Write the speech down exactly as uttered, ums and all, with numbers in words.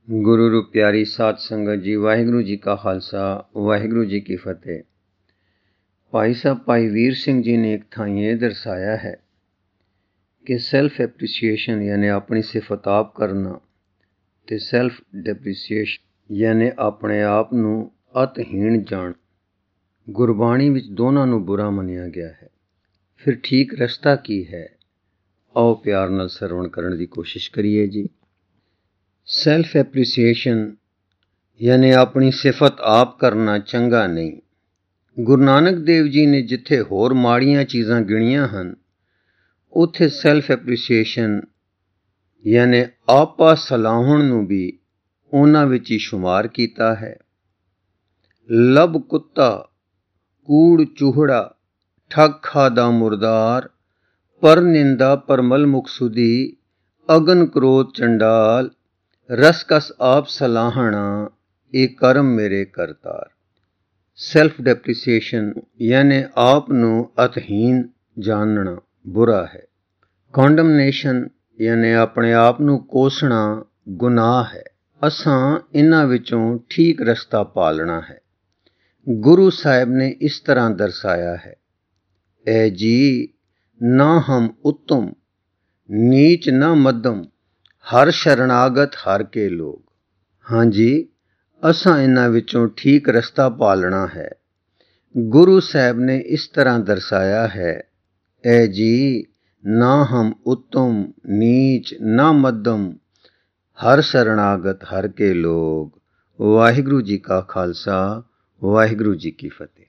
ਗੁਰੂ ਰੂ ਪਿਆਰੀ ਸਾਧ ਸੰਗਤ ਜੀ, ਵਾਹਿਗੁਰੂ ਜੀ ਕਾ ਖਾਲਸਾ, ਵਾਹਿਗੁਰੂ ਜੀ ਕੀ ਫਤਿਹ। ਭਾਈ ਸਾਹਿਬ ਭਾਈ ਵੀਰ ਸਿੰਘ ਜੀ ਨੇ ਇੱਕ ਥਾਂ ਇਹ ਦਰਸਾਇਆ ਹੈ ਕਿ ਸੈਲਫ ਐਪਰੀਸੀਏਸ਼ਨ ਯਾਨੀ ਆਪਣੀ ਸਿਫਤ ਆਪ ਕਰਨਾ ਤੇ ਸੈਲਫ ਡੈਪਰੀਸੀਏਸ਼ਨ ਯਾਨੀ ਆਪਣੇ ਆਪ ਨੂੰ ਅਤਹੀਣ ਜਾਣ, ਗੁਰਬਾਣੀ ਵਿੱਚ ਦੋਨਾਂ ਨੂੰ ਬੁਰਾ ਮੰਨਿਆ ਗਿਆ ਹੈ। ਫਿਰ ਠੀਕ ਰਸਤਾ ਕੀ ਹੈ? ਆਓ ਪਿਆਰ ਨਾਲ ਸਰਵਣ ਕਰਨ ਦੀ ਕੋਸ਼ਿਸ਼ ਕਰੀਏ ਜੀ। ਸੈਲਫ ਐਪਰੀਸੀਏਸ਼ਨ ਯਾਨੀ ਆਪਣੀ ਸਿਫਤ ਆਪ ਕਰਨਾ ਚੰਗਾ ਨਹੀਂ। ਗੁਰੂ ਨਾਨਕ ਦੇਵ ਜੀ ਨੇ ਜਿੱਥੇ ਹੋਰ ਮਾੜੀਆਂ ਚੀਜ਼ਾਂ ਗਿਣੀਆਂ ਹਨ, ਉੱਥੇ ਸੈਲਫ ਐਪਰੀਸੀਏਸ਼ਨ ਯਾਨੀ ਆਪਾ ਸਲਾਹੁਣ ਨੂੰ ਵੀ ਉਹਨਾਂ ਵਿੱਚ ਹੀ ਸ਼ੁਮਾਰ ਕੀਤਾ ਹੈ। ਲਬ ਕੁੱਤਾ, ਕੂੜ ਚੂਹੜਾ, ਠੱਗ ਖਾਦਾ ਮੁਰਦਾਰ, ਪਰ ਨਿੰਦਾ ਪਰਮਲ ਮੁਕਸੁਦੀ, ਅਗਨ ਕ੍ਰੋਧ ਚੰਡਾਲ, ਰਸਕਸ ਆਪ ਸਲਾਹਣਾ, ਇਹ ਕਰਮ ਮੇਰੇ ਕਰਤਾਰ। ਸੈਲਫ ਡੈਪਰੀਸੀਏਸ਼ਨ ਯਾਨੀ ਆਪ ਨੂੰ ਅਤਹੀਨ ਜਾਣਨਾ ਬੁਰਾ ਹੈ। ਕੰਡਮਨੇਸ਼ਨ ਯਾਨੀ ਆਪਣੇ ਆਪ ਨੂੰ ਕੋਸਣਾ ਗੁਨਾਹ ਹੈ। ਅਸਾਂ ਇਹਨਾਂ ਵਿੱਚੋਂ ਠੀਕ ਰਸਤਾ ਪਾਲਣਾ ਹੈ। ਗੁਰੂ ਸਾਹਿਬ ਨੇ ਇਸ ਤਰ੍ਹਾਂ ਦਰਸਾਇਆ ਹੈ, ਐ ਜੀ ਨਾ ਹਮ ਉੱਤਮ, ਨੀਚ ਨਾ ਮੱਧਮ, ਹਰ ਸ਼ਰਨਾਗਤ ਹਰ ਕੇ ਲੋਗ। ਹਾਂਜੀ, ਅਸਾਂ ਇਹਨਾਂ ਵਿੱਚੋਂ ਠੀਕ ਰਸਤਾ ਪਾਲਣਾ ਹੈ। ਗੁਰੂ ਸਾਹਿਬ ਨੇ ਇਸ ਤਰ੍ਹਾਂ ਦਰਸਾਇਆ ਹੈ, ਐ ਜੀ ਨਾ ਹਮ ਉੱਤਮ, ਨੀਚ ਨਾ ਮੱਧਮ, ਹਰ ਸ਼ਰਨਾਗਤ ਹਰ ਕੇ ਲੋਗ। ਵਾਹਿਗੁਰੂ ਜੀ ਕਾ ਖਾਲਸਾ, ਵਾਹਿਗੁਰੂ ਜੀ ਕੀ ਫਤਿਹ।